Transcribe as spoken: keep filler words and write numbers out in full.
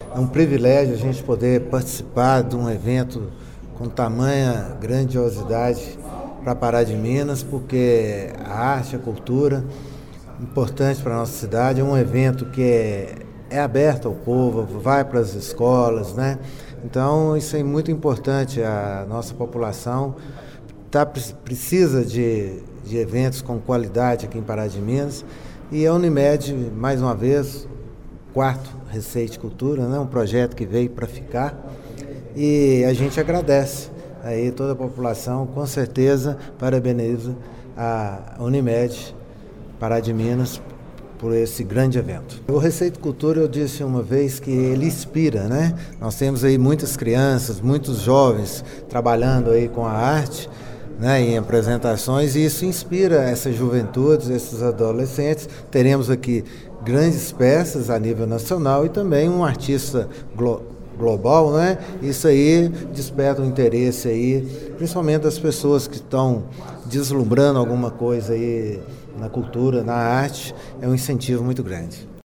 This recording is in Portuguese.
É um privilégio a gente poder participar de um evento com tamanha grandiosidade para Pará de Minas, porque a arte, a cultura, importante para a nossa cidade, é um evento que é, é aberto ao povo, vai para as escolas, né? Então isso é muito importante, a nossa população tá, precisa de, de eventos com qualidade aqui em Pará de Minas, e a Unimed, mais uma vez, quarto Receite Cultura, né? Um projeto que veio para ficar, e a gente agradece aí toda a população, com certeza parabeniza a Unimed Pará de Minas por esse grande evento. O Receite Cultura, eu disse uma vez que ele inspira, né? Nós temos aí muitas crianças, muitos jovens trabalhando aí com a arte, né, em apresentações, e isso inspira essas juventudes, esses adolescentes. Teremos aqui grandes peças a nível nacional e também um artista glo- global, né? Isso aí desperta o interesse aí, principalmente das pessoas que estão deslumbrando alguma coisa aí na cultura, na arte. É um incentivo muito grande.